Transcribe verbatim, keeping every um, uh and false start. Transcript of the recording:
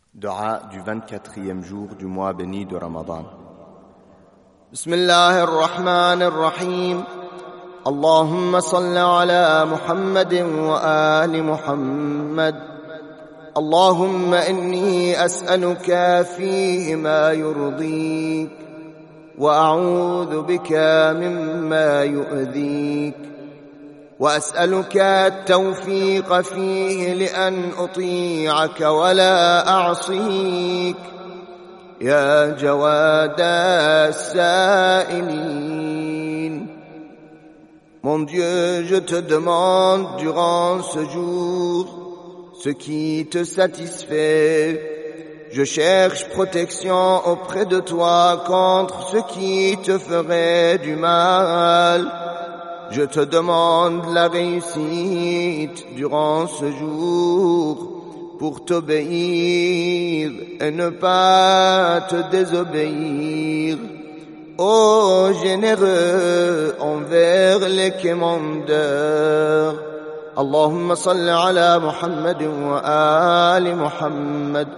Dua du vingt-quatrième jour du mois béni de Ramadan. Bismillah ar-Rahman ar-Rahim. Allahumma salli ala Muhammadin wa ali Muhammad. Allahumma inni as'aluka fihi ma yurdik wa a'udhu bika mimma yu'dhik. وأسألك التوفيق فيه لأن أطيعك ولا أعصيك يا جواد السائلين. Mon Dieu, je te demande durant ce jour ce qui te satisfait. Je cherche protection auprès de toi contre ce qui te ferait du mal. Je te demande la réussite durant ce jour pour t'obéir et ne pas te désobéir. Ô généreux envers les quémandeurs. Allahumma salli ala Muhammadin wa ali Muhammad.